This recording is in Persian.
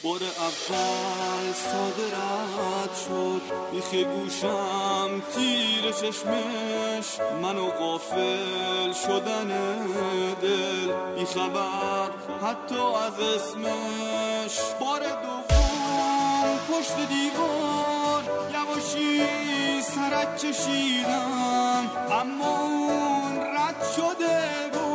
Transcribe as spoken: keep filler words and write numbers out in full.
بار اول ساده رد شد بیخ گوشم تیر چشمش منو غافل شدن دل بیخبر حتی از اسمش. بار دوم پشت دیوار یواشی سرک چشیدم اما اون رد شده بود.